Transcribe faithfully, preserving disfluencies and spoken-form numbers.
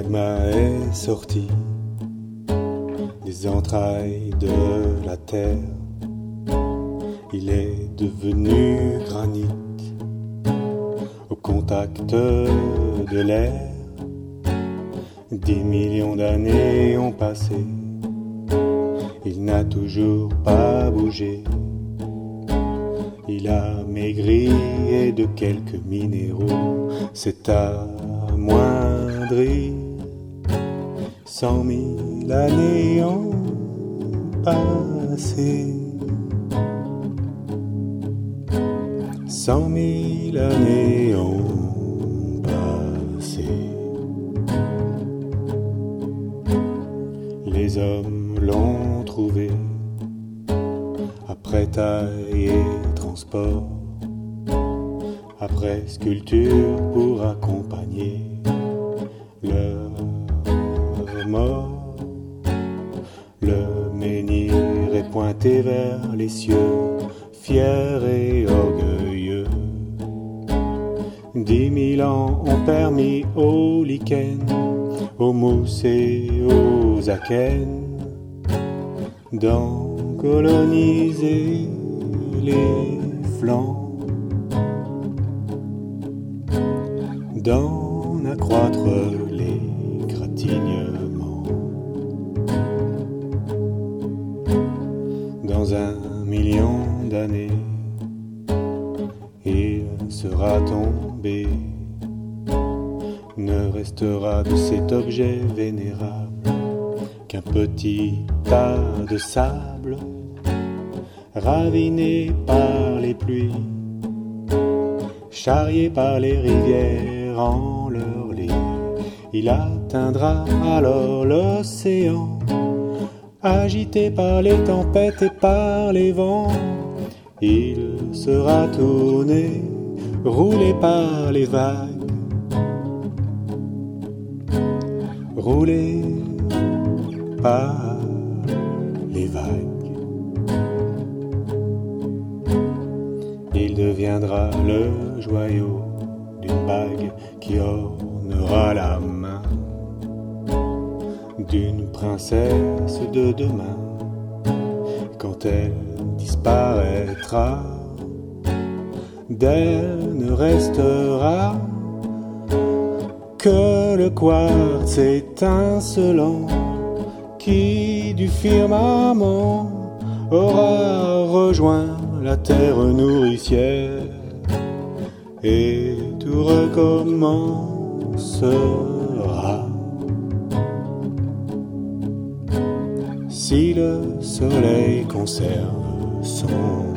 magma est sorti des entrailles de la terre. Il est devenu granit au contact de l'air. Dix millions d'années ont passé, il n'a toujours pas bougé. Il a maigri et de quelques minéraux s'est amoindri. Cent mille années ont passé. Cent mille années ont passé. Les hommes l'ont trouvé après taille et transport, après sculpture pour accompagner leur mort. Le menhir est pointé vers les cieux, fier et orgueilleux. Dix mille ans ont permis aux lichens, aux mousses et aux akènes d'en coloniser les flancs, d'en accroître les gratignements. Dans un million d'années, il sera tombé. Ne restera de cet objet vénérable qu'un petit tas de sable, raviné par les pluies, charrié par les rivières en leur lit. Il atteindra alors l'océan, agité par les tempêtes et par les vents. Il sera tourné, roulé par les vagues, roulé par les vagues. Il deviendra le joyau d'une bague qui ornera la main d'une princesse de demain. Quand elle disparaîtra, d'elle ne restera que le quartz étincelant qui du firmament aura rejoint la terre nourricière, et tout recommencera. Si le soleil conserve son